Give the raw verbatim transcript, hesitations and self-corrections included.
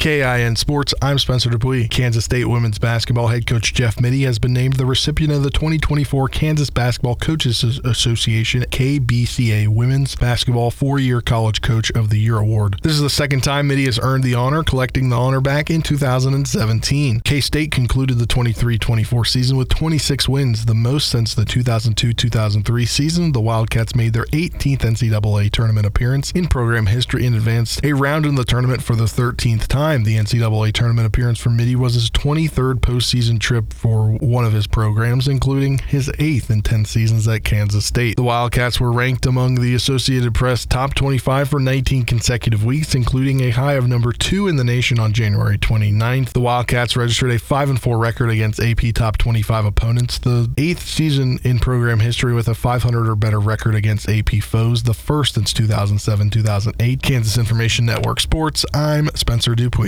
K I N Sports, I'm Spencer Dupuis. Kansas State women's basketball head coach Jeff Mittie has been named the recipient of the twenty twenty-four Kansas Basketball Coaches Association K B C A Women's Basketball four-year College Coach of the Year award. This is the second time Mittie has earned the honor, collecting the honor back in two thousand seventeen. K-State concluded the twenty-three twenty-four season with twenty-six wins, the most since the two thousand two two thousand three season. The Wildcats made their eighteenth N C double A tournament appearance in program history and advanced a round in the tournament for the thirteenth time. The N C double A tournament appearance for Mittie was his twenty-third postseason trip for one of his programs, including his eighth in ten seasons at Kansas State. The Wildcats were ranked among the Associated Press top twenty-five for nineteen consecutive weeks, including a high of number two in the nation on January twenty-ninth. The Wildcats registered a five and four record against A P top twenty-five opponents, the eighth season in program history with a five hundred or better record against A P foes, the first since two thousand seven two thousand eight. Kansas Information Network Sports, I'm Spencer Dupuis.